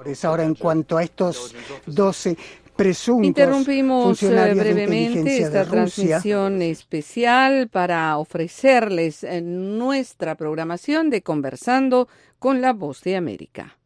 Ahora, en cuanto a estos 12 presuntos interrumpimos funcionarios brevemente de esta Rusia. transmisión especial para ofrecerles nuestra programación de Conversando con la Voz de América.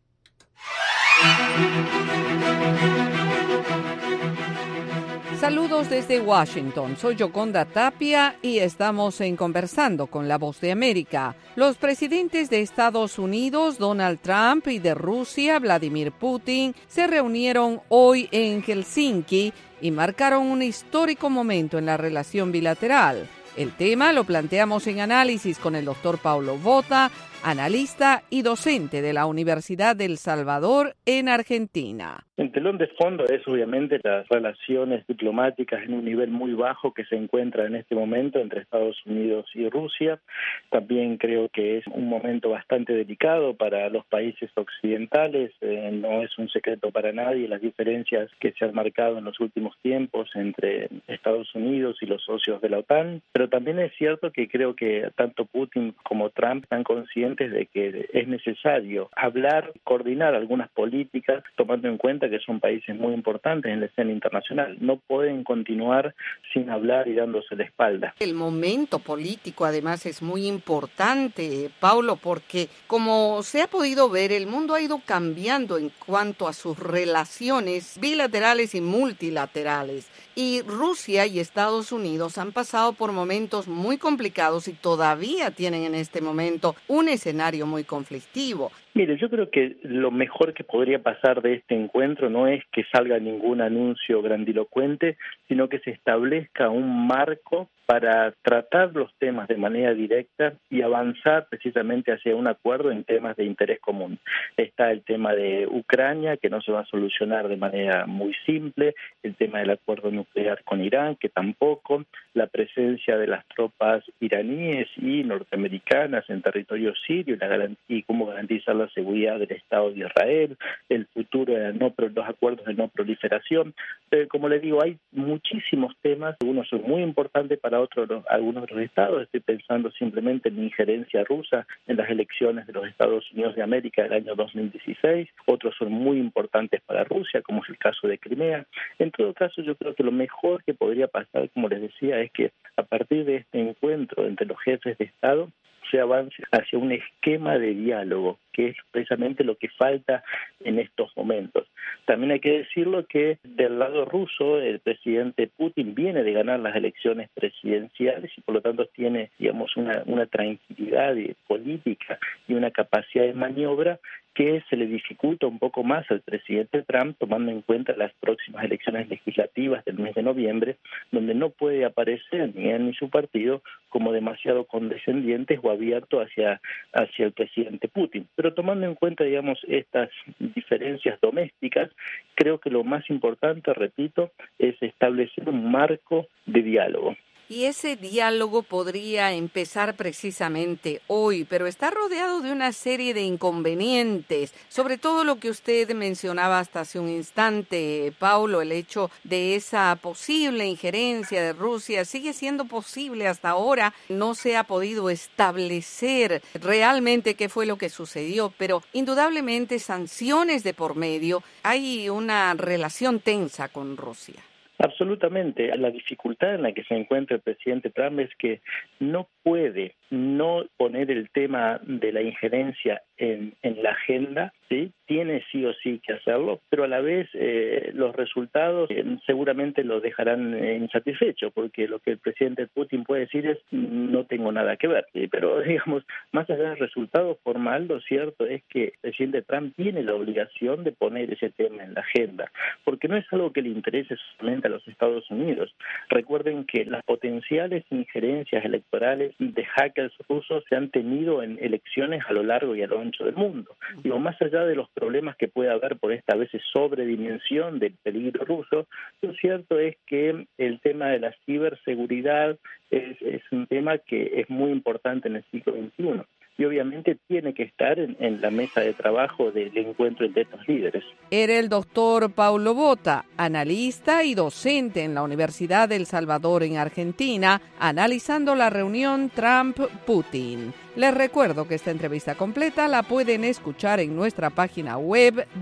Saludos desde Washington, soy Yoconda Tapia y estamos en Conversando con la Voz de América. Los presidentes de Estados Unidos, Donald Trump, y de Rusia, Vladimir Putin, se reunieron hoy en Helsinki y marcaron un histórico momento en la relación bilateral. El tema lo planteamos en análisis con el doctor Paulo Botta, analista y docente de la Universidad del Salvador en Argentina. El telón de fondo es obviamente las relaciones diplomáticas en un nivel muy bajo que se encuentra en este momento entre Estados Unidos y Rusia. También creo que es un momento bastante delicado para los países occidentales. No es un secreto para nadie las diferencias que se han marcado en los últimos tiempos entre Estados Unidos y los socios de la OTAN. Pero también es cierto que creo que tanto Putin como Trump están conscientes de que es necesario hablar, coordinar algunas políticas, tomando en cuenta que son países muy importantes en la escena internacional. No pueden continuar sin hablar y dándose la espalda. El momento político, además, es muy importante, Paulo, porque como se ha podido ver, el mundo ha ido cambiando en cuanto a sus relaciones bilaterales y multilaterales. Y Rusia y Estados Unidos han pasado por momentos muy complicados y todavía tienen en este momento un escenario muy conflictivo. Mire, yo creo que lo mejor que podría pasar de este encuentro no es que salga ningún anuncio grandilocuente, sino que se establezca un marco para tratar los temas de manera directa y avanzar precisamente hacia un acuerdo en temas de interés común. Está el tema de Ucrania, que no se va a solucionar de manera muy simple, el tema del acuerdo nuclear con Irán, que tampoco, la presencia de las tropas iraníes y norteamericanas en territorio sirio y cómo garantizar la seguridad del Estado de Israel, el futuro de los acuerdos de no proliferación. Como le digo, hay muchísimos temas, algunos son muy importantes para algunos de los estados. Estoy pensando simplemente en la injerencia rusa en las elecciones de los Estados Unidos de América del año 2016. Otros son muy importantes para Rusia, como es el caso de Crimea. En todo caso, yo creo que lo mejor que podría pasar, como les decía, es que a partir de este encuentro entre los jefes de Estado se avance hacia un esquema de diálogo, que es precisamente lo que falta en estos momentos. También hay que decirlo que del lado ruso, el presidente Putin viene de ganar las elecciones presidenciales y por lo tanto tiene, digamos, una tranquilidad política y una capacidad de maniobra que se le dificulta un poco más al presidente Trump, tomando en cuenta las próximas elecciones legislativas del mes de noviembre, donde no puede aparecer ni él ni su partido como demasiado condescendientes o abierto hacia el presidente Putin. Pero tomando en cuenta, digamos, estas diferencias domésticas, creo que lo más importante, repito, es establecer un marco de diálogo. Y ese diálogo podría empezar precisamente hoy, pero está rodeado de una serie de inconvenientes, sobre todo lo que usted mencionaba hasta hace un instante, Paulo, el hecho de esa posible injerencia de Rusia. Sigue siendo posible hasta ahora, no se ha podido establecer realmente qué fue lo que sucedió, pero indudablemente sanciones de por medio, hay una relación tensa con Rusia. Absolutamente. La dificultad en la que se encuentra el presidente Trump es que no puede no poner el tema de la injerencia en la agenda, ¿sí? Tiene sí o sí que hacerlo, pero a la vez los resultados seguramente lo dejarán insatisfecho, porque lo que el presidente Putin puede decir es no tengo nada que ver, ¿sí? Pero digamos, más allá del resultado formal, lo cierto es que el presidente Trump tiene la obligación de poner ese tema en la agenda, porque no es algo que le interese solamente a los Estados Unidos. Recuerden que las potenciales injerencias electorales de hackers rusos se han tenido en elecciones a lo largo y a lo ancho del mundo. Digo, más allá de los problemas que puede haber por esta vez sobredimensión del peligro ruso, lo cierto es que el tema de la ciberseguridad es un tema que es muy importante en el siglo XXI. Y obviamente tiene que estar en la mesa de trabajo del encuentro entre estos líderes. Era el doctor Paulo Botta, analista y docente en la Universidad del Salvador en Argentina, analizando la reunión Trump-Putin. Les recuerdo que esta entrevista completa la pueden escuchar en nuestra página web